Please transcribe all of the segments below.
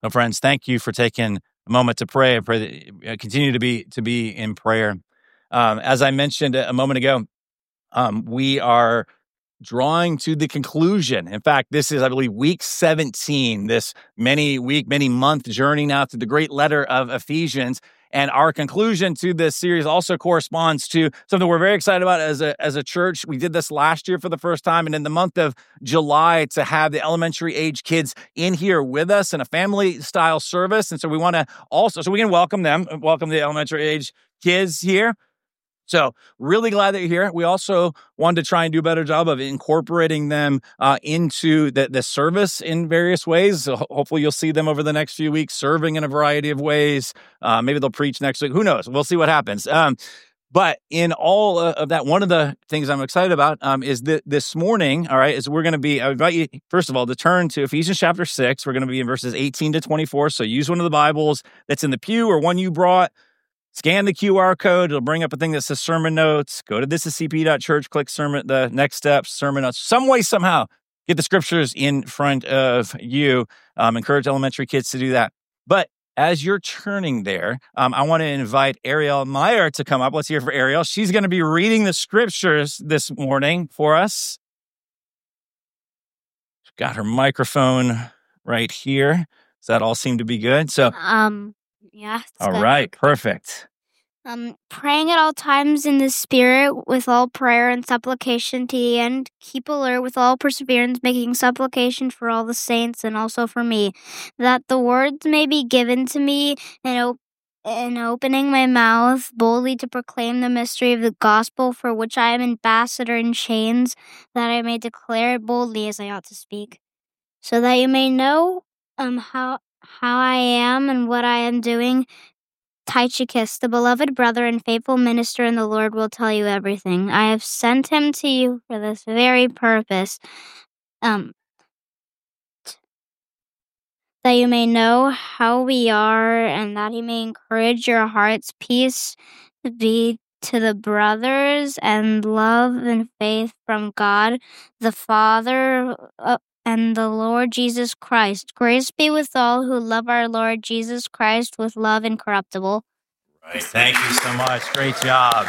Well, friends, thank you for taking a moment to pray. I pray that continue to be in prayer. As I mentioned a moment ago, we are drawing to the conclusion. In fact, this is, I believe, week 17, this many month journey now through the great letter of Ephesians. And our conclusion to this series also corresponds to something we're very excited about as a church. We did this last year for the first time, and in the month of July to have the elementary age kids in here with us in a family style service. And so we want to so we can welcome the elementary age kids here. So really glad that you're here. We also wanted to try and do a better job of incorporating them into the service in various ways. So hopefully you'll see them over the next few weeks serving in a variety of ways. Maybe they'll preach next week. Who knows? We'll see what happens. But in all of that, one of the things I'm excited about is that this morning, all right, is we're going to I invite you, first of all, to turn to Ephesians chapter 6. We're going to be in verses 18 to 24. So use one of the Bibles that's in the pew or one you brought. Scan the QR code. It'll bring up a thing that says sermon notes. Go to thisiscp.church, click sermon, the next steps, sermon notes. Some way, somehow, get the scriptures in front of you. Encourage elementary kids to do that. But as you're turning there, I want to invite Ariel Meyer to come up. Let's hear for Ariel. She's going to be reading the scriptures this morning for us. She's got her microphone right here. Does that all seem to be good? So, yeah. All right, perfect. Praying at all times in the Spirit with all prayer and supplication to the end. Keep alert with all perseverance, making supplication for all the saints and also for me, that the words may be given to me and opening my mouth boldly to proclaim the mystery of the gospel, for which I am ambassador in chains, that I may declare it boldly as I ought to speak, so that you may know how I am and what I am doing. Tychicus, the beloved brother and faithful minister in the Lord, will tell you everything. I have sent him to you for this very purpose, that you may know how we are and that he may encourage your hearts. Peace be to the brothers and love and faith from God the Father and the Lord Jesus Christ. Grace be with all who love our Lord Jesus Christ with love incorruptible. Right. Thank you so much. Great job.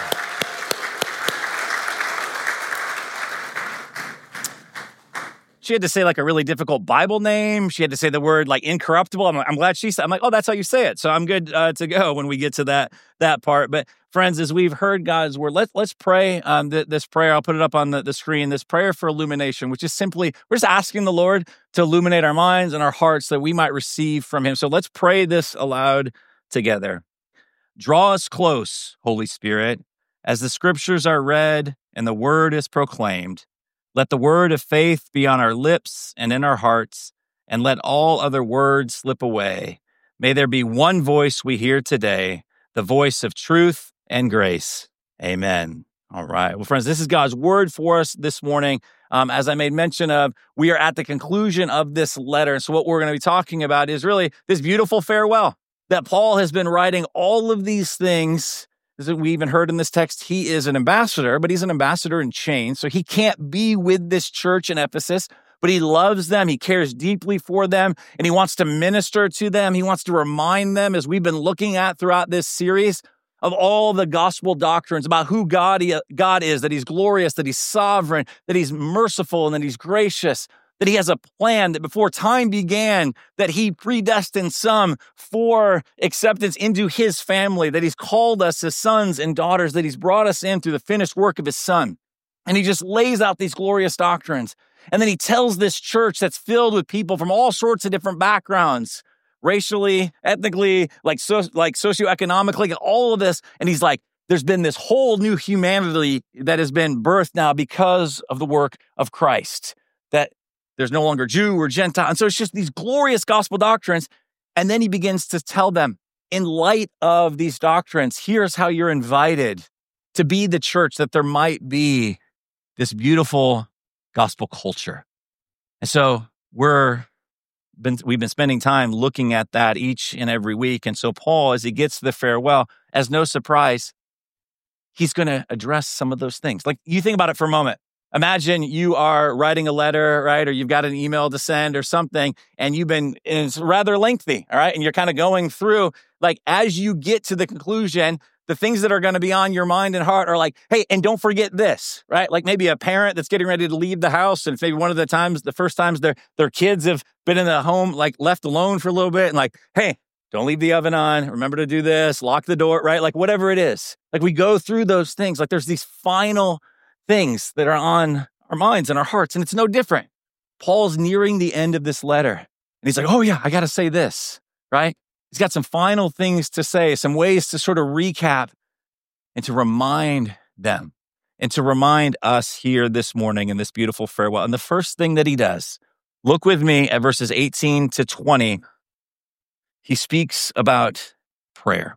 She had to say like a really difficult Bible name. She had to say the word like incorruptible. I'm glad she said. I'm like, oh, that's how you say it. So I'm good to go when we get to that part. But friends, as we've heard God's word, let's pray. This prayer, I'll put it up on the screen. This prayer for illumination, which is simply we're just asking the Lord to illuminate our minds and our hearts that we might receive from Him. So let's pray this aloud together. Draw us close, Holy Spirit, as the scriptures are read and the word is proclaimed. Let the word of faith be on our lips and in our hearts, and let all other words slip away. May there be one voice we hear today, the voice of truth and grace. Amen. All right. Well, friends, this is God's word for us this morning. As I made mention of, we are at the conclusion of this letter. So what we're going to be talking about is really this beautiful farewell that Paul has been writing all of these things. As we even heard in this text, he is an ambassador, but he's an ambassador in chains. So he can't be with this church in Ephesus, but he loves them. He cares deeply for them, and he wants to minister to them. He wants to remind them, as we've been looking at throughout this series, of all the gospel doctrines about who God is, that he's glorious, that he's sovereign, that he's merciful, and that he's gracious, that he has a plan, that before time began, that he predestined some for acceptance into his family, that he's called us as sons and daughters, that he's brought us in through the finished work of his Son. And he just lays out these glorious doctrines. And then he tells this church that's filled with people from all sorts of different backgrounds, racially, ethnically, socioeconomically, all of this. And he's like, there's been this whole new humanity that has been birthed now because of the work of Christ, that there's no longer Jew or Gentile. And so it's just these glorious gospel doctrines. And then he begins to tell them, in light of these doctrines, here's how you're invited to be the church, that there might be this beautiful gospel culture. And so we've been spending time looking at that each and every week. And so Paul, as he gets to the farewell, as no surprise, he's going to address some of those things. Like, you think about it for a moment. Imagine you are writing a letter, right? Or you've got an email to send or something, and it's rather lengthy, all right? And you're kind of going through, like, as you get to the conclusion, the things that are going to be on your mind and heart are like, hey, and don't forget this, right? Like maybe a parent that's getting ready to leave the house, and it's maybe one of the first times their kids have been in the home, like left alone for a little bit, and like, hey, don't leave the oven on. Remember to do this. Lock the door, right? Like whatever it is. Like we go through those things. Like there's these final things that are on our minds and our hearts, and it's no different. Paul's nearing the end of this letter, and he's like, oh yeah, I got to say this, right? He's got some final things to say, some ways to sort of recap and to remind them and to remind us here this morning in this beautiful farewell. And the first thing that he does, look with me at verses 18 to 20. He speaks about prayer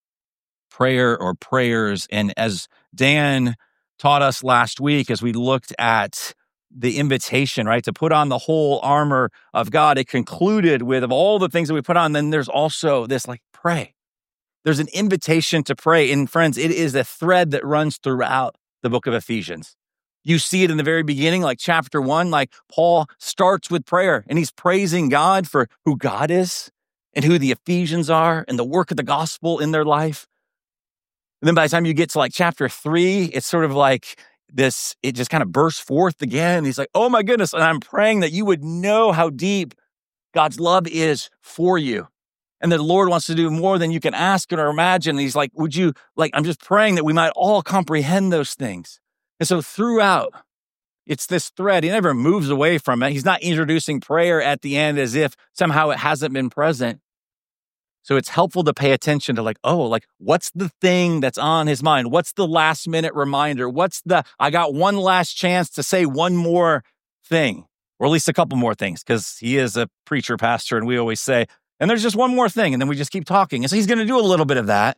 or prayers. And as Dan taught us last week, as we looked at the invitation, right, to put on the whole armor of God, it concluded with, of all the things that we put on, then there's also this, like, pray. There's an invitation to pray. And friends, it is a thread that runs throughout the book of Ephesians. You see it in the very beginning, like chapter 1, like Paul starts with prayer, and he's praising God for who God is and who the Ephesians are and the work of the gospel in their life. And then by the time you get to like chapter 3, it's sort of like this, it just kind of bursts forth again. He's like, oh my goodness. And I'm praying that you would know how deep God's love is for you. And that the Lord wants to do more than you can ask or imagine. And he's like, I'm just praying that we might all comprehend those things. And so throughout, it's this thread. He never moves away from it. He's not introducing prayer at the end as if somehow it hasn't been present. So it's helpful to pay attention to what's the thing that's on his mind? What's the last minute reminder? I got one last chance to say one more thing, or at least a couple more things, because he is a preacher pastor and we always say, and there's just one more thing, and then we just keep talking. And so he's going to do a little bit of that,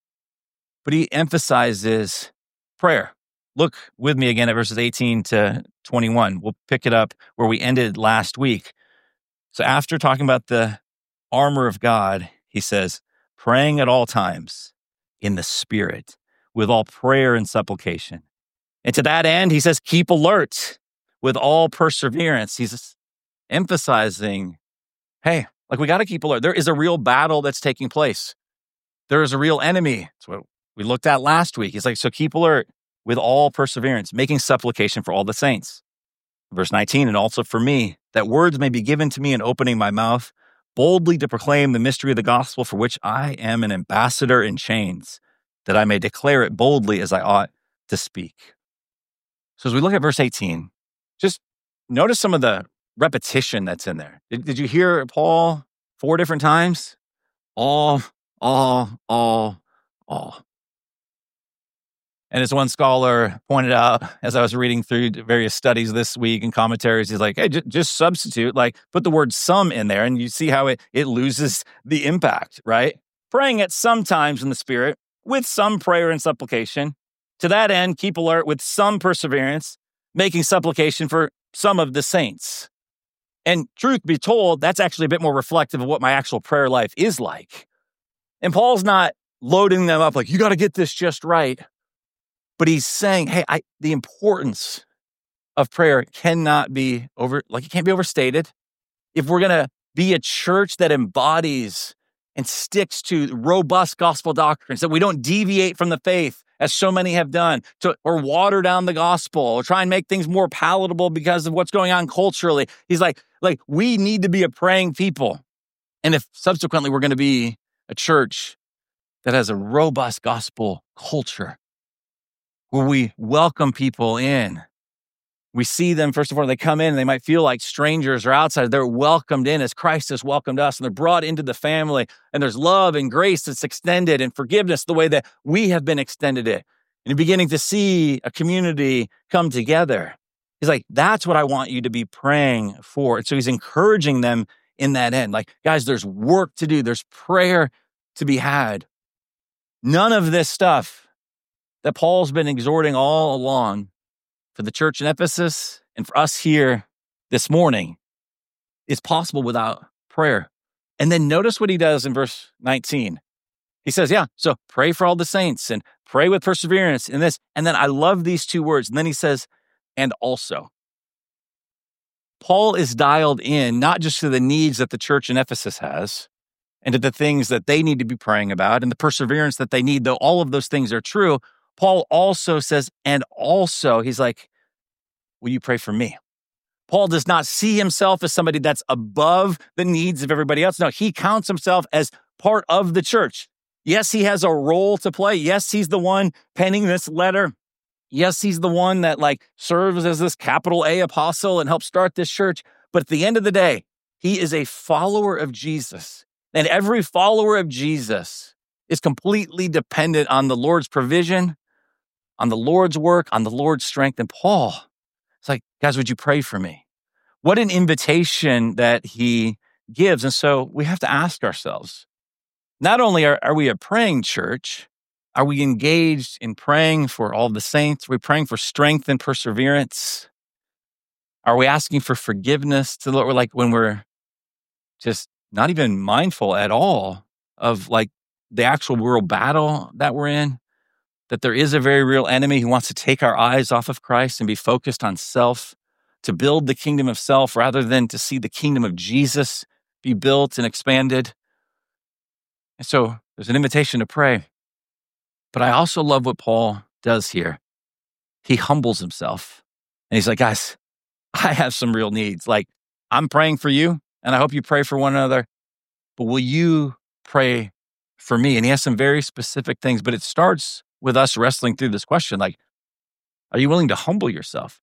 but he emphasizes prayer. Look with me again at verses 18 to 21. We'll pick it up where we ended last week. So after talking about the armor of God, he says, praying at all times in the Spirit with all prayer and supplication. And to that end, he says, keep alert with all perseverance. He's emphasizing, hey, we got to keep alert. There is a real battle that's taking place. There is a real enemy. That's what we looked at last week. He's like, so keep alert with all perseverance, making supplication for all the saints. Verse 19, and also for me, that words may be given to me in opening my mouth, boldly to proclaim the mystery of the gospel, for which I am an ambassador in chains, that I may declare it boldly as I ought to speak. So as we look at verse 18, just notice some of the repetition that's in there. Did you hear Paul 4 different times? All. And as one scholar pointed out, as I was reading through various studies this week and commentaries, he's like, hey, just substitute, put the word some in there, and you see how it loses the impact, right? Praying at some times in the Spirit with some prayer and supplication. To that end, keep alert with some perseverance, making supplication for some of the saints. And truth be told, that's actually a bit more reflective of what my actual prayer life is like. And Paul's not loading them up like, you got to get this just right. But he's saying, hey, the importance of prayer cannot be it can't be overstated. If we're going to be a church that embodies and sticks to robust gospel doctrines, that we don't deviate from the faith, as so many have done, or water down the gospel, or try and make things more palatable because of what's going on culturally. He's like we need to be a praying people. And if subsequently we're going to be a church that has a robust gospel culture, where we welcome people in. We see them, first of all, they come in and they might feel like strangers or outsiders. They're welcomed in as Christ has welcomed us, and they're brought into the family, and there's love and grace that's extended and forgiveness the way that we have been extended it. And you're beginning to see a community come together. He's like, that's what I want you to be praying for. And so he's encouraging them in that end. Guys, there's work to do. There's prayer to be had. None of this stuff that Paul's been exhorting all along for the church in Ephesus and for us here this morning is possible without prayer. And then notice what he does in verse 19. He says, so pray for all the saints and pray with perseverance in this. And then I love these 2 words. And then he says, and also. Paul is dialed in not just to the needs that the church in Ephesus has and to the things that they need to be praying about and the perseverance that they need, though all of those things are true. Paul also says, and also, he's like, will you pray for me? Paul does not see himself as somebody that's above the needs of everybody else. No, he counts himself as part of the church. Yes, he has a role to play. Yes, he's the one penning this letter. Yes, he's the one that serves as this capital A apostle and helps start this church. But at the end of the day, he is a follower of Jesus. And every follower of Jesus is completely dependent on the Lord's provision, on the Lord's work, on the Lord's strength. And Paul, it's like, guys, would you pray for me? What an invitation that he gives. And so we have to ask ourselves, not only are we a praying church, are we engaged in praying for all the saints? Are we praying for strength and perseverance? Are we asking for forgiveness to the Lord? When we're just not even mindful at all of the actual world battle that we're in, that there is a very real enemy who wants to take our eyes off of Christ and be focused on self, to build the kingdom of self rather than to see the kingdom of Jesus be built and expanded. And so there's an invitation to pray. But I also love what Paul does here. He humbles himself. And he's like, guys, I have some real needs. I'm praying for you, and I hope you pray for one another. But will you pray for me? And he has some very specific things, but it starts with us wrestling through this question. Are you willing to humble yourself?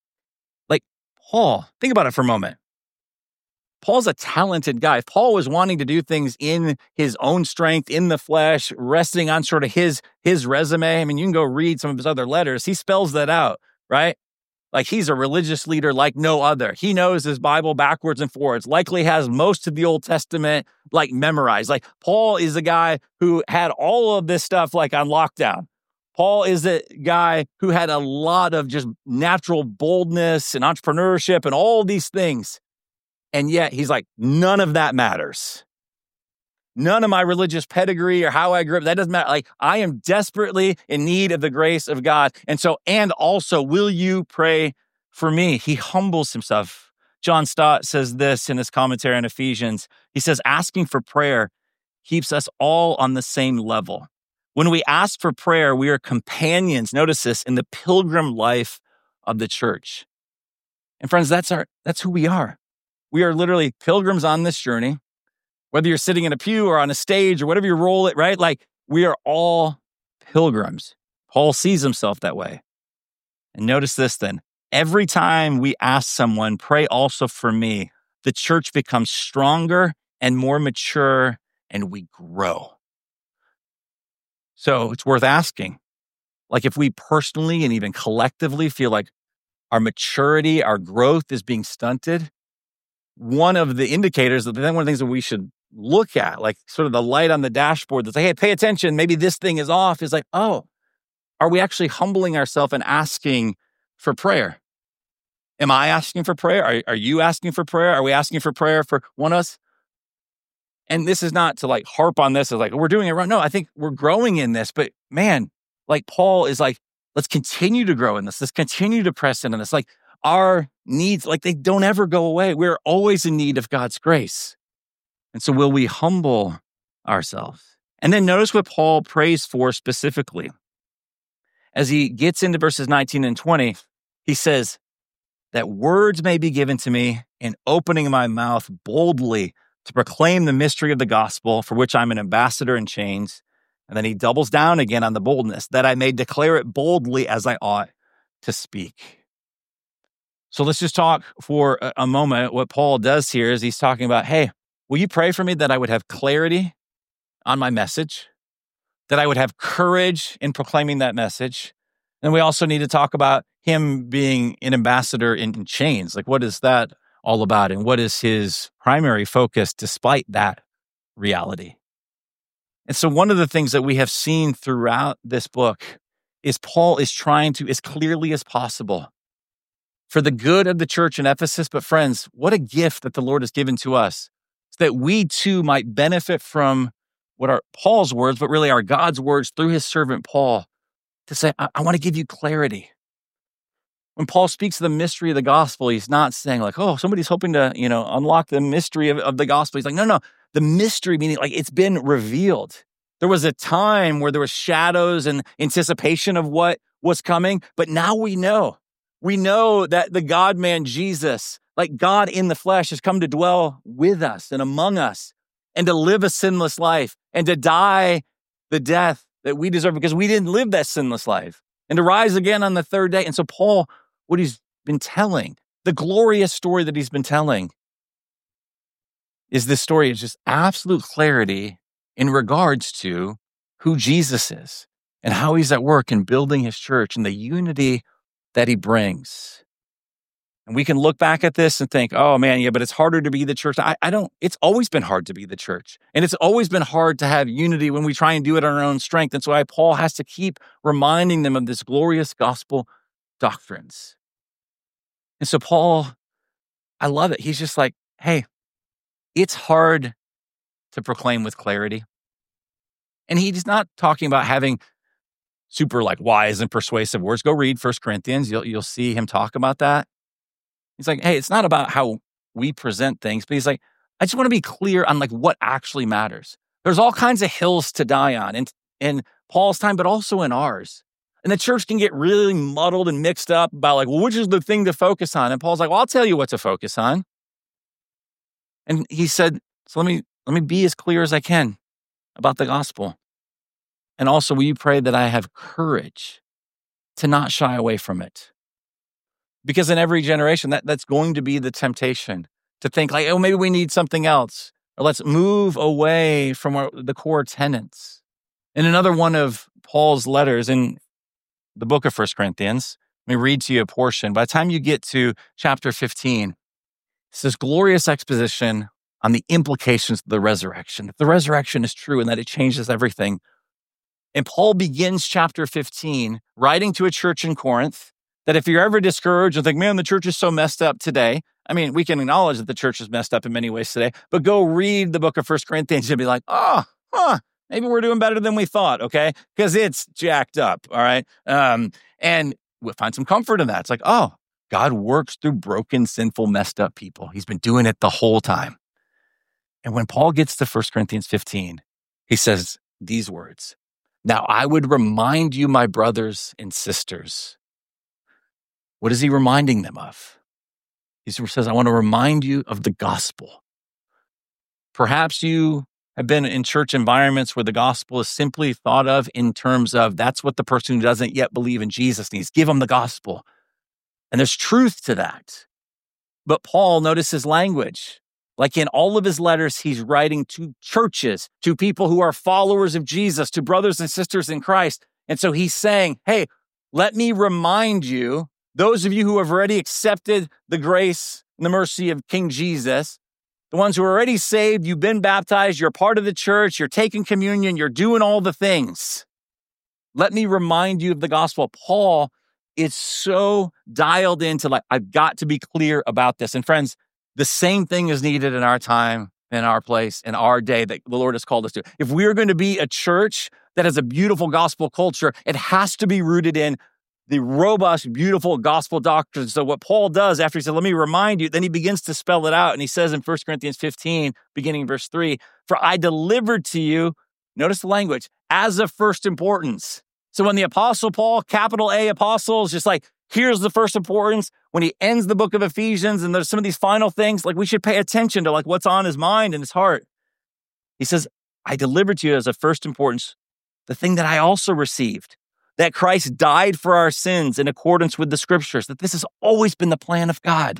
Paul, think about it for a moment. Paul's a talented guy. If Paul was wanting to do things in his own strength, in the flesh, resting on sort of his resume. I mean, you can go read some of his other letters. He spells that out, right? He's a religious leader like no other. He knows his Bible backwards and forwards, likely has most of the Old Testament memorized. Paul is a guy who had all of this stuff on lockdown. Paul is a guy who had a lot of just natural boldness and entrepreneurship and all these things. And yet he's like, none of that matters. None of my religious pedigree or how I grew up, that doesn't matter. I am desperately in need of the grace of God. And also, will you pray for me? He humbles himself. John Stott says this in his commentary on Ephesians. He says, asking for prayer keeps us all on the same level. When we ask for prayer, we are companions, notice this, in the pilgrim life of the church. And friends, that's who we are. We are literally pilgrims on this journey. Whether you're sitting in a pew or on a stage or whatever you roll it, right? We are all pilgrims. Paul sees himself that way. And notice this then. Every time we ask someone, pray also for me, the church becomes stronger and more mature and we grow. So it's worth asking. If we personally and even collectively feel like our maturity, our growth is being stunted, one of the indicators, one of the things that we should look at, sort of the light on the dashboard that's hey, pay attention, maybe this thing is off, is oh, are we actually humbling ourselves and asking for prayer? Am I asking for prayer? Are you asking for prayer? Are we asking for prayer for one of us? And this is not to harp on this as we're doing it wrong. No, I think we're growing in this, but man, Paul is let's continue to grow in this. Let's continue to press into this. Our needs, they don't ever go away. We're always in need of God's grace. And so will we humble ourselves? And then notice what Paul prays for specifically. As he gets into verses 19 and 20, he says, that words may be given to me in opening my mouth boldly to proclaim the mystery of the gospel, for which I'm an ambassador in chains. And then he doubles down again on the boldness, that I may declare it boldly as I ought to speak. So let's just talk for a moment. What Paul does here is he's talking about, hey, will you pray for me that I would have clarity on my message, that I would have courage in proclaiming that message? And we also need to talk about him being an ambassador in chains. What is that all about? And what is his primary focus despite that reality? And so one of the things that we have seen throughout this book is Paul is trying to, as clearly as possible, for the good of the church in Ephesus. But friends, what a gift that the Lord has given to us, so that we too might benefit from what are Paul's words, but really are God's words through his servant Paul, to say, I want to give you clarity. When Paul speaks of the mystery of the gospel, he's not saying like, oh, somebody's hoping to, unlock the mystery of the gospel. He's like, no, the mystery meaning like it's been revealed. There was a time where there was shadows and anticipation of what was coming, but now we know. We know that the God-man Jesus, like God in the flesh, has come to dwell with us and among us and to live a sinless life and to die the death that we deserve because we didn't live that sinless life and to rise again on the third day. And so Paul, what he's been telling, the glorious story that he's been telling is this story of just absolute clarity in regards to who Jesus is and how he's at work in building his church and the unity that he brings. And we can look back at this and think, oh man, yeah, but it's harder to be the church. It's always been hard to be the church. And it's always been hard to have unity when we try and do it on our own strength. And so why Paul has to keep reminding them of this glorious gospel doctrines. And so Paul, I love it. He's just like, hey, it's hard to proclaim with clarity. And he's not talking about having super like wise and persuasive words. Go read 1 Corinthians. You'll see him talk about that. He's like, hey, it's not about how we present things, but he's like, I just want to be clear on like what actually matters. There's all kinds of hills to die on in Paul's time, but also in ours. And the church can get really muddled and mixed up about like, well, which is the thing to focus on? And Paul's like, well, I'll tell you what to focus on. And he said, so let me be as clear as I can about the gospel. And also, will you pray that I have courage to not shy away from it? Because in every generation, that's going to be the temptation to think like, oh, maybe we need something else. Or let's move away from the core tenets. In another one of Paul's letters in the book of 1 Corinthians, let me read to you a portion. By the time you get to chapter 15, it's this glorious exposition on the implications of the resurrection. That the resurrection is true and that it changes everything. And Paul begins chapter 15 writing to a church in Corinth that if you're ever discouraged and think, man, the church is so messed up today. I mean, we can acknowledge that the church is messed up in many ways today, but go read the book of 1 Corinthians and be like, maybe we're doing better than we thought, okay? Because it's jacked up, all right? And we'll find some comfort in that. It's like, oh, God works through broken, sinful, messed up people. He's been doing it the whole time. And when Paul gets to 1 Corinthians 15, he says these words, now I would remind you, my brothers and sisters. What is he reminding them of? He says, I want to remind you of the gospel. Perhaps you have been in church environments where the gospel is simply thought of in terms of that's what the person who doesn't yet believe in Jesus needs. Give them the gospel. And there's truth to that. But Paul, notice his language. Like in all of his letters, he's writing to churches, to people who are followers of Jesus, to brothers and sisters in Christ. And so he's saying, hey, let me remind you, those of you who have already accepted the grace and the mercy of King Jesus, the ones who are already saved, you've been baptized, you're part of the church, you're taking communion, you're doing all the things. Let me remind you of the gospel. Paul is so dialed into like, I've got to be clear about this. And friends, the same thing is needed in our time, in our place, in our day that the Lord has called us to. If we are going to be a church that has a beautiful gospel culture, it has to be rooted in the robust, beautiful gospel doctrine. So what Paul does after he said, let me remind you, then he begins to spell it out. And he says in 1 Corinthians 15, beginning verse 3, for I delivered to you, notice the language, as of first importance. So when the apostle Paul, capital A apostle, is just like, here's the first importance. When he ends the book of Ephesians and there's some of these final things, like we should pay attention to like what's on his mind and his heart. He says, I delivered to you as of first importance the thing that I also received, that Christ died for our sins in accordance with the scriptures, that this has always been the plan of God,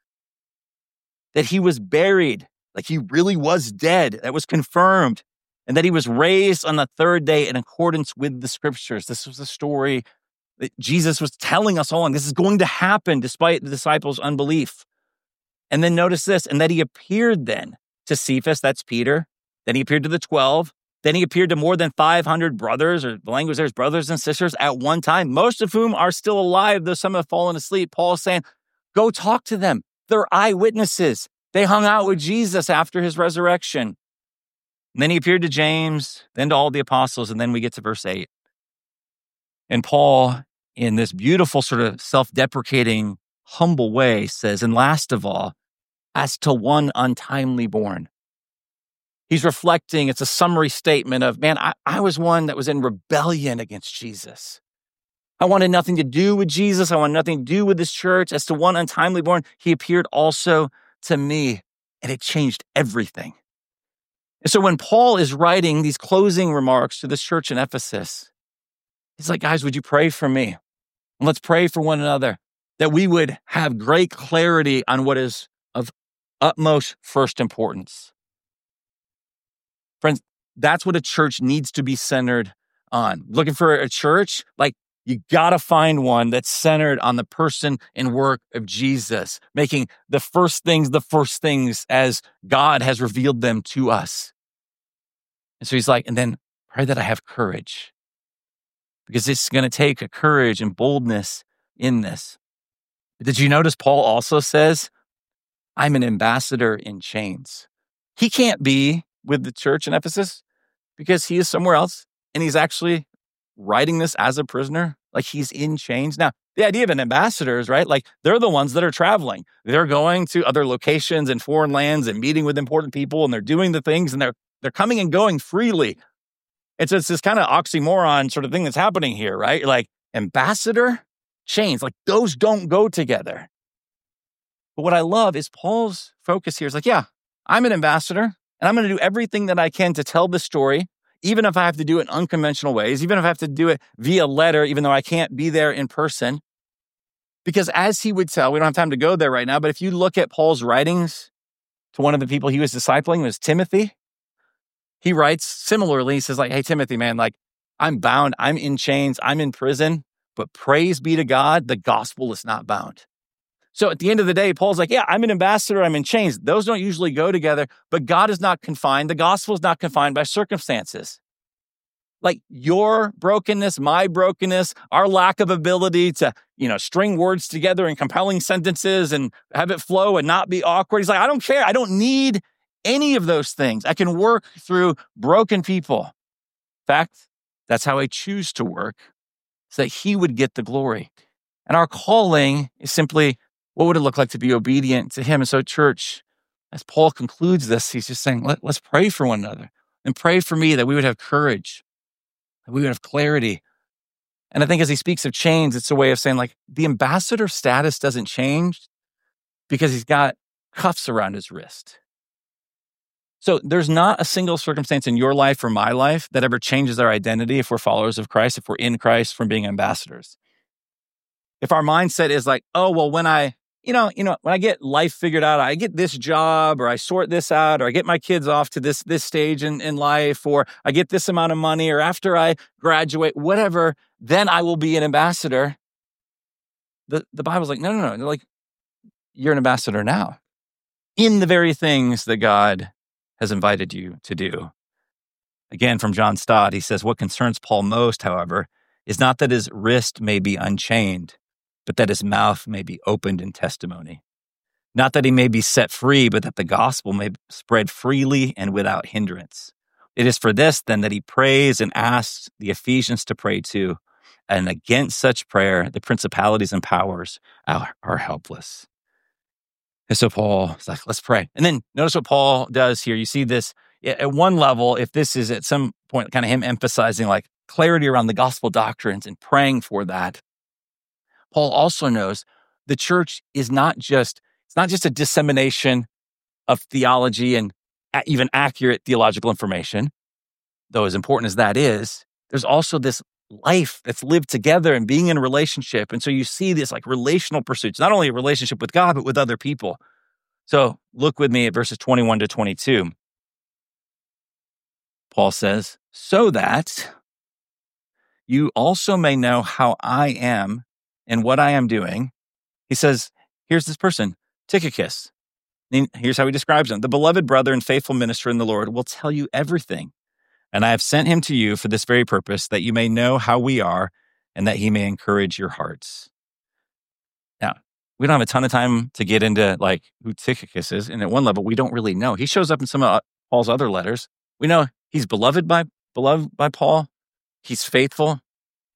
that he was buried, like he really was dead, that was confirmed, and that he was raised on the third day in accordance with the scriptures. This was a story that Jesus was telling us all along. This is going to happen despite the disciples' unbelief. And then notice this, and that he appeared then to Cephas, that's Peter. Then he appeared to the 12. Then he appeared to more than 500 brothers, or the language there's brothers and sisters at one time, most of whom are still alive, though some have fallen asleep. Paul is saying, go talk to them. They're eyewitnesses. They hung out with Jesus after his resurrection. And then he appeared to James, then to all the apostles, and then we get to verse 8. And Paul, in this beautiful sort of self-deprecating, humble way says, and last of all, as to one untimely born. He's reflecting, it's a summary statement of, man, I was one that was in rebellion against Jesus. I wanted nothing to do with Jesus. I wanted nothing to do with this church. As to one untimely born, he appeared also to me, and it changed everything. And so when Paul is writing these closing remarks to this church in Ephesus, he's like, guys, would you pray for me? And let's pray for one another, that we would have great clarity on what is of utmost first importance. Friends, that's what a church needs to be centered on. Looking for a church, like, you got to find one that's centered on the person and work of Jesus, making the first things as God has revealed them to us. And so he's like, and then pray that I have courage, because it's going to take a courage and boldness in this. Did you notice Paul also says, I'm an ambassador in chains. He can't be with the church in Ephesus because he is somewhere else, and he's actually writing this as a prisoner, like he's in chains. Now, the idea of an ambassador is, right, like they're the ones that are traveling. They're going to other locations and foreign lands and meeting with important people, and they're doing the things, and they're coming and going freely. And so it's this kind of oxymoron sort of thing that's happening here, right? Like ambassador, chains, like those don't go together. But what I love is Paul's focus here is like, yeah, I'm an ambassador, and I'm going to do everything that I can to tell the story, even if I have to do it in unconventional ways, even if I have to do it via letter, even though I can't be there in person. Because as he would tell, we don't have time to go there right now, but if you look at Paul's writings to one of the people he was discipling, was Timothy. He writes similarly. He says, like, hey, Timothy, man, like, I'm bound, I'm in chains, I'm in prison, but praise be to God, the gospel is not bound. So at the end of the day, Paul's like, yeah, I'm an ambassador, I'm in chains. Those don't usually go together, but God is not confined. The gospel is not confined by circumstances. Like your brokenness, my brokenness, our lack of ability to, string words together in compelling sentences and have it flow and not be awkward. He's like, I don't care. I don't need any of those things. I can work through broken people. In fact, that's how I choose to work, so that he would get the glory. And our calling is simply, what would it look like to be obedient to him? And so, church, as Paul concludes this, he's just saying, let's pray for one another and pray for me that we would have courage, that we would have clarity. And I think as he speaks of chains, it's a way of saying, like, the ambassador status doesn't change because he's got cuffs around his wrist. So there's not a single circumstance in your life or my life that ever changes our identity if we're followers of Christ, if we're in Christ, from being ambassadors. If our mindset is like, oh, well, when I when I get life figured out, I get this job, or I sort this out, or I get my kids off to this stage in life, or I get this amount of money, or after I graduate, whatever, then I will be an ambassador. The Bible's like, no. They're like, you're an ambassador now in the very things that God has invited you to do. Again, from John Stott, he says, what concerns Paul most, however, is not that his wrist may be unchained, but that his mouth may be opened in testimony. Not that he may be set free, but that the gospel may spread freely and without hindrance. It is for this, then, that he prays and asks the Ephesians to pray too. And against such prayer, the principalities and powers are helpless. And so Paul is like, let's pray. And then notice what Paul does here. You see this at one level, if this is at some point kind of him emphasizing like clarity around the gospel doctrines and praying for that. Paul also knows the church is not just a dissemination of theology and even accurate theological information, though as important as that is, there's also this life that's lived together and being in a relationship. And so you see this like relational pursuits, not only a relationship with God, but with other people. So look with me at verses 21 to 22. Paul says, so that you also may know how I am and what I am doing. He says, here's this person, Tychicus. And here's how he describes him. The beloved brother and faithful minister in the Lord will tell you everything. And I have sent him to you for this very purpose, that you may know how we are and that he may encourage your hearts. Now, we don't have a ton of time to get into like who Tychicus is. And at one level, we don't really know. He shows up in some of Paul's other letters. We know he's beloved by Paul. He's faithful.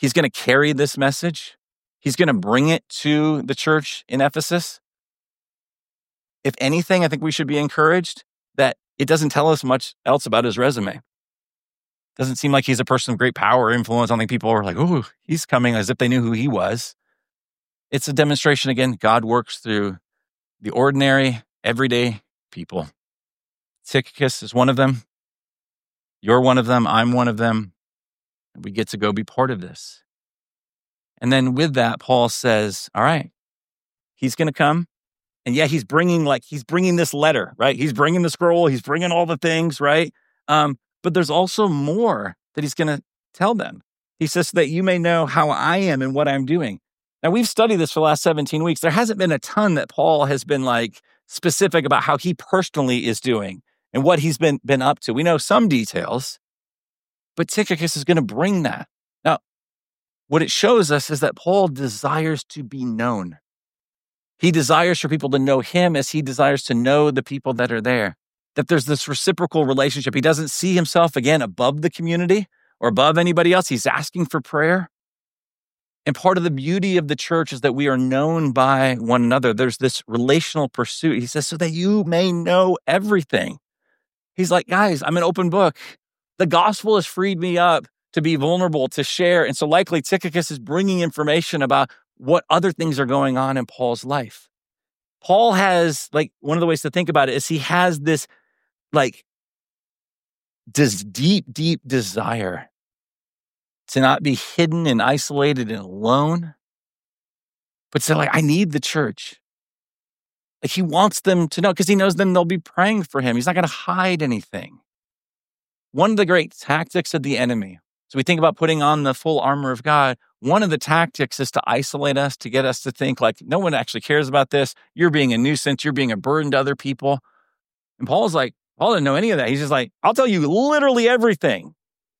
He's going to carry this message. He's going to bring it to the church in Ephesus. If anything, I think we should be encouraged that it doesn't tell us much else about his resume. Doesn't seem like he's a person of great power or influence. I don't think people are like, oh, he's coming, as if they knew who he was. It's a demonstration, again, God works through the ordinary, everyday people. Tychicus is one of them. You're one of them. I'm one of them. We get to go be part of this. And then with that, Paul says, all right, he's going to come. And yeah, he's bringing this letter, right? He's bringing the scroll. He's bringing all the things, right? But there's also more that he's going to tell them. He says, so that you may know how I am and what I'm doing. Now, we've studied this for the last 17 weeks. There hasn't been a ton that Paul has been specific about how he personally is doing and what he's been up to. We know some details, but Tychicus is going to bring that. Now, what it shows us is that Paul desires to be known. He desires for people to know him as he desires to know the people that are there. That there's this reciprocal relationship. He doesn't see himself, again, above the community or above anybody else. He's asking for prayer. And part of the beauty of the church is that we are known by one another. There's this relational pursuit. He says, so that you may know everything. He's like, guys, I'm an open book. The gospel has freed me up to be vulnerable, to share. And so likely Tychicus is bringing information about what other things are going on in Paul's life. Paul has, one of the ways to think about it is he has this deep, deep desire to not be hidden and isolated and alone, but to I need the church. He wants them to know because he knows then they'll be praying for him. He's not going to hide anything. One of the great tactics of the enemy, so we think about putting on the full armor of God, one of the tactics is to isolate us, to get us to think no one actually cares about this. You're being a nuisance. You're being a burden to other people. And Paul didn't know any of that. He's just I'll tell you literally everything.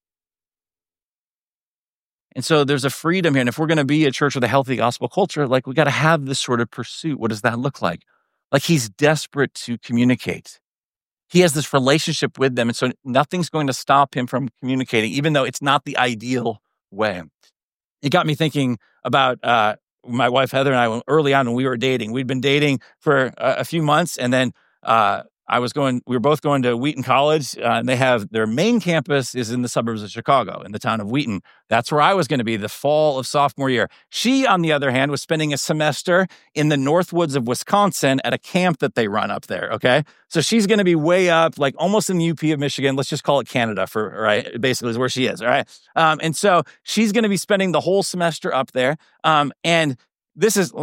And so there's a freedom here. And if we're going to be a church with a healthy gospel culture, we got to have this sort of pursuit. What does that look like? He's desperate to communicate. He has this relationship with them. And so nothing's going to stop him from communicating, even though it's not the ideal way. It got me thinking about my wife, Heather, and I, early on when we were dating. We'd been dating for a few months. And then we were both going to Wheaton College, and they have their main campus is in the suburbs of Chicago, in the town of Wheaton. That's where I was going to be the fall of sophomore year. She, on the other hand, was spending a semester in the Northwoods of Wisconsin at a camp that they run up there, okay? So she's going to be way up, almost in the UP of Michigan. Let's just call it Canada right? Basically is where she is, all right? And so she's going to be spending the whole semester up there. And this is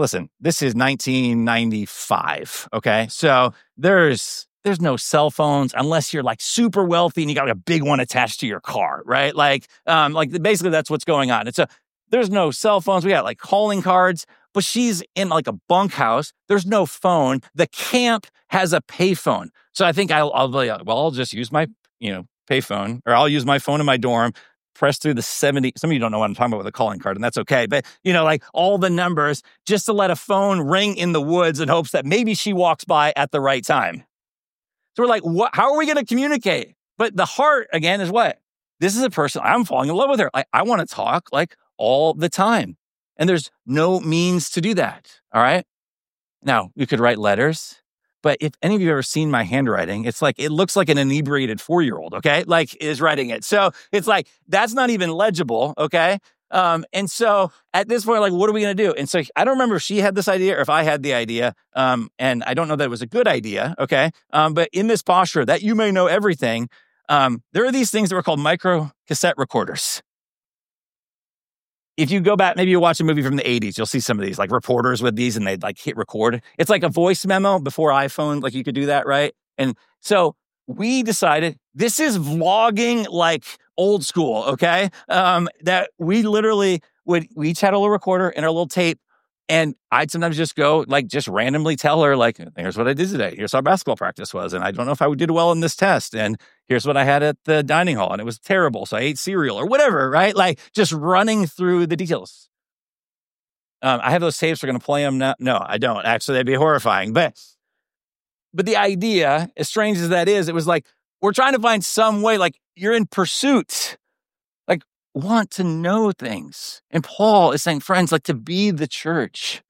1995, okay? So there's no cell phones unless you're super wealthy and you got a big one attached to your car, right? Basically that's what's going on. And so there's no cell phones. We got calling cards, but she's in a bunkhouse. There's no phone. The camp has a payphone. So I think I'll just use my, payphone, or I'll use my phone in my dorm, press through the 70. Some of you don't know what I'm talking about with a calling card, and that's okay. But, all the numbers just to let a phone ring in the woods in hopes that maybe she walks by at the right time. So we're what? How are we going to communicate? But the heart, again, is what? This is a person, I'm falling in love with her. I want to talk all the time. And there's no means to do that, all right? Now, we could write letters, but if any of you have ever seen my handwriting, it's it looks like an inebriated 4-year-old, okay? Is writing it. So it's that's not even legible, okay? And so at this point, what are we going to do? And so I don't remember if she had this idea or if I had the idea. And I don't know that it was a good idea. Okay. But in this posture that you may know everything, there are these things that were called micro cassette recorders. If you go back, maybe you watch a movie from the 80s, you'll see some of these reporters with these and they'd hit record. It's a voice memo before iPhone, you could do that, right? And so we decided this is vlogging old school, okay? That we literally we each had a little recorder and our little tape, and I'd sometimes just go just randomly tell her here's what I did today. Here's how basketball practice was, and I don't know if I did well in this test, and here's what I had at the dining hall, and it was terrible, so I ate cereal or whatever, right? Just running through the details. I have those tapes. We're going to play them now. No, I don't. Actually, that'd be horrifying. But the idea, as strange as that is, it was we're trying to find some way, you're in pursuit. want to know things. And Paul is saying, friends, like to be the church,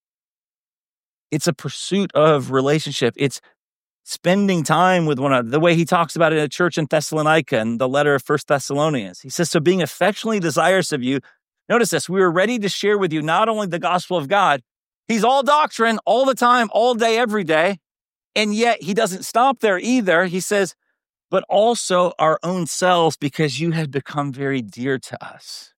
it's a pursuit of relationship. It's spending time with one another, the way he talks about it in a church in Thessalonica and the letter of 1 Thessalonians. He says, so being affectionately desirous of you, notice this, we were ready to share with you not only the gospel of God, he's all doctrine all the time, all day, every day. And yet he doesn't stop there either. He says, but also our own selves because you have become very dear to us.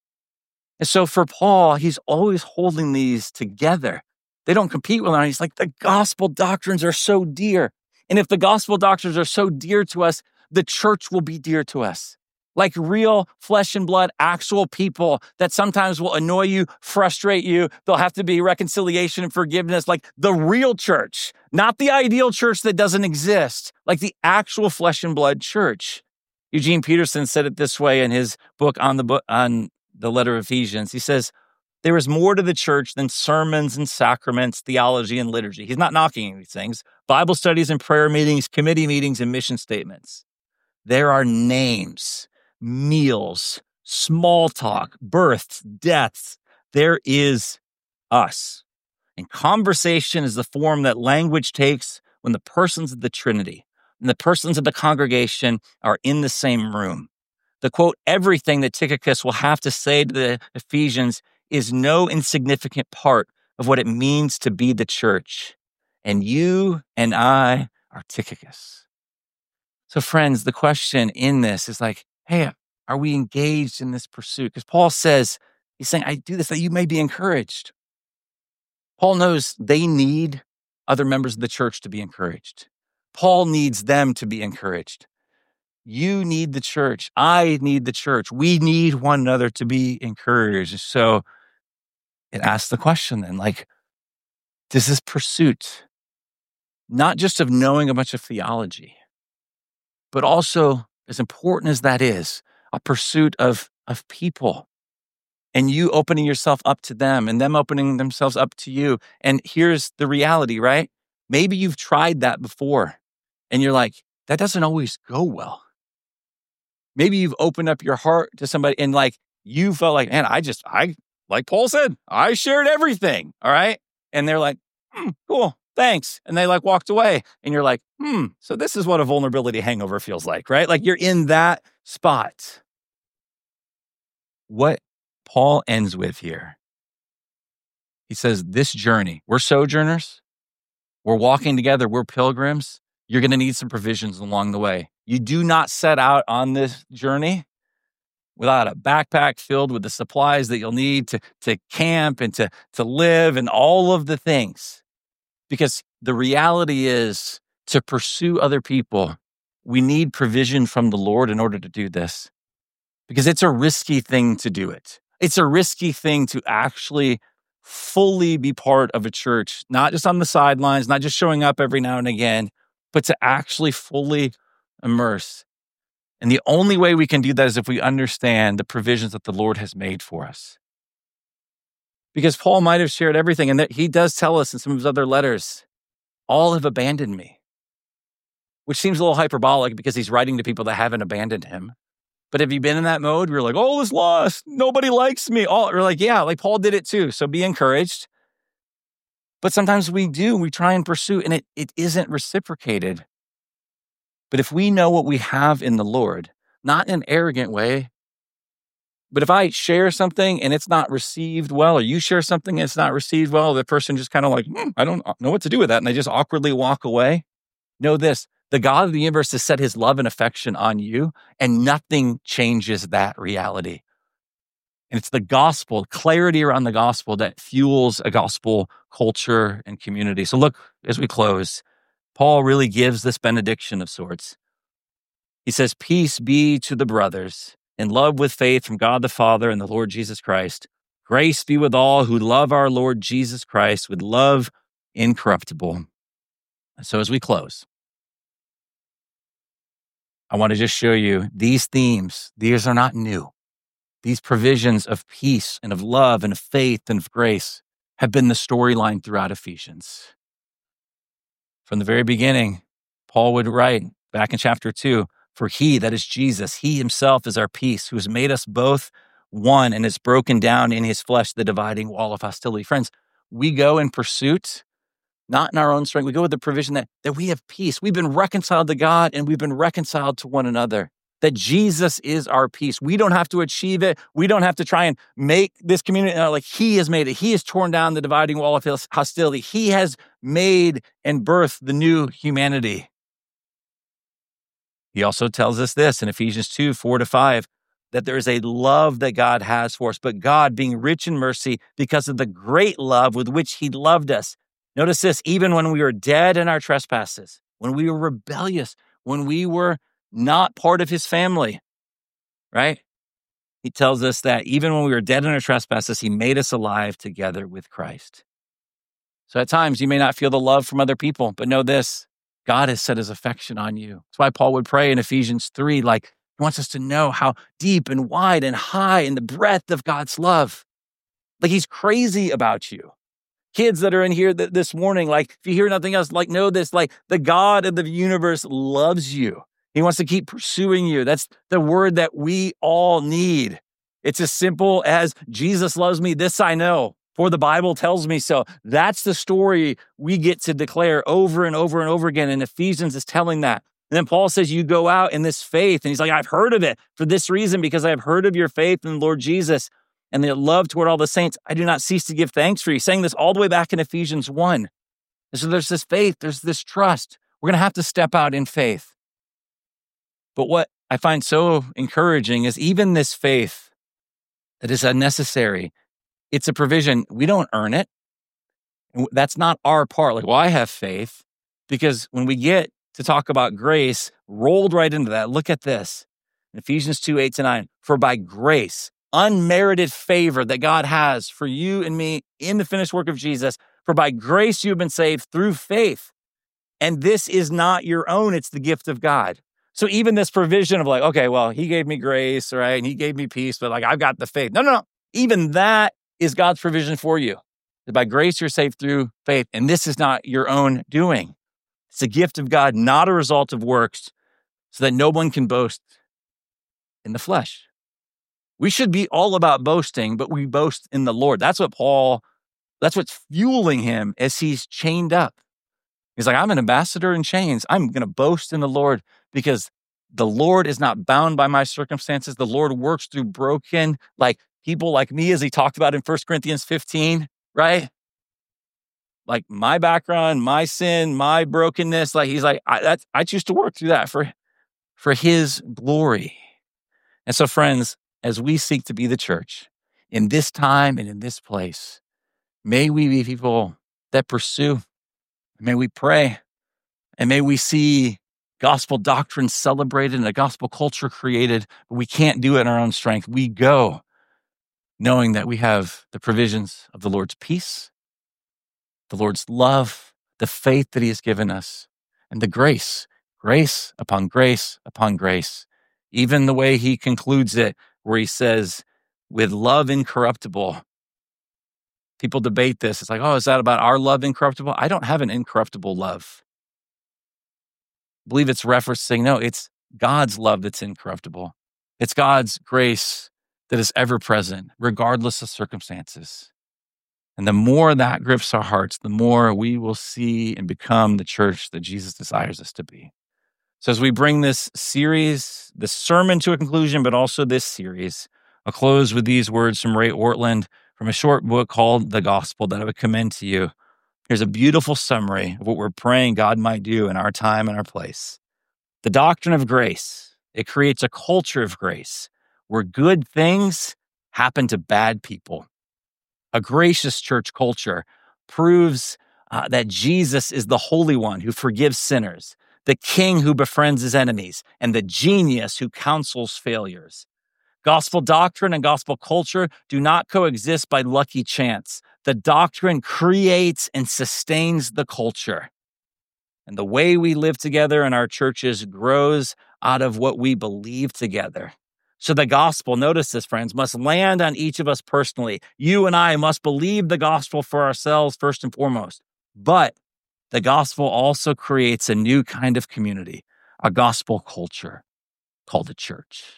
And so for Paul, he's always holding these together. They don't compete with one another. He's like, the gospel doctrines are so dear. And if the gospel doctrines are so dear to us, the church will be dear to us. Like real flesh and blood, actual people that sometimes will annoy you, frustrate you. There'll have to be reconciliation and forgiveness, like the real church, not the ideal church that doesn't exist, like the actual flesh and blood church. Eugene Peterson said it this way in his book on the letter of Ephesians. He says, there is more to the church than sermons and sacraments, theology and liturgy. He's not knocking these things. Bible studies and prayer meetings, committee meetings, and mission statements. There are names, meals, small talk, births, deaths. There is us. And conversation is the form that language takes when the persons of the Trinity and the persons of the congregation are in the same room. The quote, everything that Tychicus will have to say to the Ephesians is no insignificant part of what it means to be the church. And you and I are Tychicus. So friends, the question in this is like, hey, are we engaged in this pursuit? Because Paul says, he's saying, I do this that you may be encouraged. Paul knows they need other members of the church to be encouraged. Paul needs them to be encouraged. You need the church. I need the church. We need one another to be encouraged. So it asks the question then, like, does this pursuit, not just of knowing a bunch of theology, but also, as important as that is, a pursuit of people and you opening yourself up to them and them opening themselves up to you. And here's the reality, right? Maybe you've tried that before and you're like, that doesn't always go well. Maybe you've opened up your heart to somebody and like, you felt like, man, like Paul said, I shared everything. All right. And they're like, cool, thanks. And they like walked away and you're like, so this is what a vulnerability hangover feels like, right? Like you're in that spot. What Paul ends with here, he says, this journey, we're sojourners, we're walking together, we're pilgrims. You're going to need some provisions along the way. You do not set out on this journey without a backpack filled with the supplies that you'll need to camp and to live and all of the things. Because the reality is, to pursue other people, we need provision from the Lord in order to do this. Because it's a risky thing to do it. It's a risky thing to actually fully be part of a church, not just on the sidelines, not just showing up every now and again, but to actually fully immerse. And the only way we can do that is if we understand the provisions that the Lord has made for us. Because Paul might have shared everything, and that he does tell us in some of his other letters, all have abandoned me, which seems a little hyperbolic because he's writing to people that haven't abandoned him. But have you been in that mode? We're like, all is lost. Nobody likes me. We're like, yeah, like Paul did it too. So be encouraged. But sometimes we try and pursue, and it isn't reciprocated. But if we know what we have in the Lord, not in an arrogant way, but if I share something and it's not received well, or you share something and it's not received well, the person just kind of like, I don't know what to do with that. And they just awkwardly walk away. Know this, the God of the universe has set his love and affection on you, and nothing changes that reality. And it's the gospel, clarity around the gospel, that fuels a gospel culture and community. So look, as we close, Paul really gives this benediction of sorts. He says, peace be to the brothers, in love with faith from God the Father and the Lord Jesus Christ. Grace be with all who love our Lord Jesus Christ with love incorruptible. So as we close, I want to just show you these themes. These are not new. These provisions of peace and of love and of faith and of grace have been the storyline throughout Ephesians. From the very beginning, Paul would write back in chapter 2, For he, that is Jesus, he himself is our peace, who has made us both one and has broken down in his flesh the dividing wall of hostility. Friends, we go in pursuit, not in our own strength. We go with the provision that we have peace. We've been reconciled to God and we've been reconciled to one another. That Jesus is our peace. We don't have to achieve it. We don't have to try and make this community like he has made it. He has torn down the dividing wall of hostility. He has made and birthed the new humanity. He also tells us this in Ephesians 2, 4-5, that there is a love that God has for us, but God, being rich in mercy because of the great love with which he loved us. Notice this, even when we were dead in our trespasses, when we were rebellious, when we were not part of his family, right? He tells us that even when we were dead in our trespasses, he made us alive together with Christ. So at times you may not feel the love from other people, but know this, God has set his affection on you. That's why Paul would pray in Ephesians 3, like he wants us to know how deep and wide and high in the breadth of God's love. Like he's crazy about you. Kids that are in here this morning, like if you hear nothing else, like know this, like the God of the universe loves you. He wants to keep pursuing you. That's the word that we all need. It's as simple as Jesus loves me, this I know, for the Bible tells me so. That's the story we get to declare over and over and over again. And Ephesians is telling that. And then Paul says, you go out in this faith. And he's like, I've heard of it for this reason, because I have heard of your faith in the Lord Jesus and the love toward all the saints. I do not cease to give thanks for you. He's saying this all the way back in Ephesians 1. And so there's this faith, there's this trust. We're going to have to step out in faith. But what I find so encouraging is even this faith that is unnecessary, it's a provision. We don't earn it. That's not our part. Like, well, I have faith, because when we get to talk about grace, rolled right into that, look at this. In Ephesians 2, 8-9, for by grace, unmerited favor that God has for you and me in the finished work of Jesus, for by grace you have been saved through faith. And this is not your own, it's the gift of God. So even this provision of like, okay, well, he gave me grace, right? And he gave me peace, but like, I've got the faith. No. Even that is God's provision for you. That by grace, you're saved through faith. And this is not your own doing. It's a gift of God, not a result of works, so that no one can boast in the flesh. We should be all about boasting, but we boast in the Lord. That's what's fueling him as he's chained up. He's like, I'm an ambassador in chains. I'm going to boast in the Lord, because the Lord is not bound by my circumstances. The Lord works through broken, like people like me, as he talked about in 1 Corinthians 15, right? Like my background, my sin, my brokenness. Like he's like, I choose to work through that for his glory. And so friends, as we seek to be the church in this time and in this place, may we be people that pursue. May we pray, and may we see gospel doctrine celebrated and a gospel culture created, but we can't do it in our own strength. We go knowing that we have the provisions of the Lord's peace, the Lord's love, the faith that he has given us, and the grace upon grace upon grace. Even the way he concludes it, where he says, with love incorruptible. People debate this. It's like, oh, is that about our love incorruptible? I don't have an incorruptible love. I believe it's referencing, no, it's God's love that's incorruptible. It's God's grace that is ever present, regardless of circumstances. And the more that grips our hearts, the more we will see and become the church that Jesus desires us to be. So as we bring this series, this sermon to a conclusion, but also this series, I'll close with these words from Ray Ortlund from a short book called The Gospel that I would commend to you. Here's a beautiful summary of what we're praying God might do in our time and our place. The doctrine of grace, it creates a culture of grace where good things happen to bad people. A gracious church culture proves that Jesus is the Holy One who forgives sinners, the King who befriends his enemies, and the genius who counsels failures. Gospel doctrine and gospel culture do not coexist by lucky chance. The doctrine creates and sustains the culture. And the way we live together in our churches grows out of what we believe together. So the gospel, notice this, friends, must land on each of us personally. You and I must believe the gospel for ourselves first and foremost. But the gospel also creates a new kind of community, a gospel culture. called a church.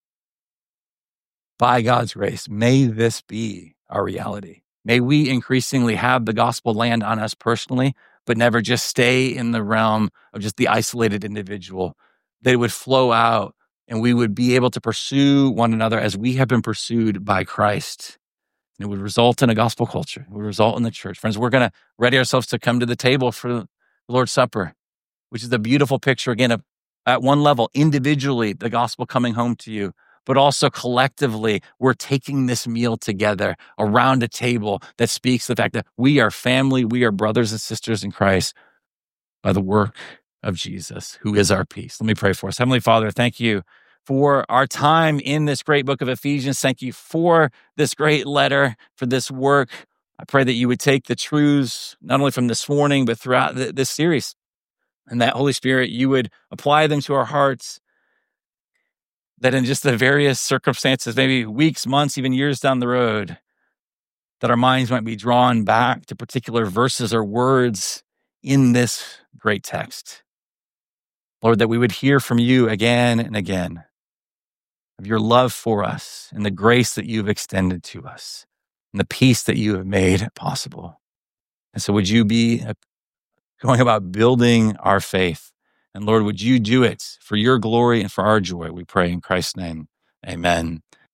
By God's grace, may this be our reality. May we increasingly have the gospel land on us personally, but never just stay in the realm of just the isolated individual, that it would flow out and we would be able to pursue one another as we have been pursued by Christ. And it would result in a gospel culture. It would result in the church. Friends, we're going to ready ourselves to come to the table for the Lord's Supper, which is a beautiful picture, again, of at one level, individually, the gospel coming home to you, but also collectively, we're taking this meal together around a table that speaks to the fact that we are family, we are brothers and sisters in Christ by the work of Jesus, who is our peace. Let me pray for us. Heavenly Father, thank you for our time in this great book of Ephesians. Thank you for this great letter, for this work. I pray that you would take the truths, not only from this morning, but throughout this series, and that Holy Spirit, you would apply them to our hearts, that in just the various circumstances, maybe weeks, months, even years down the road, that our minds might be drawn back to particular verses or words in this great text. Lord, that we would hear from you again and again of your love for us and the grace that you've extended to us and the peace that you have made possible. And so would you be going about building our faith? And Lord, would you do it for your glory and for our joy? We pray in Christ's name. Amen.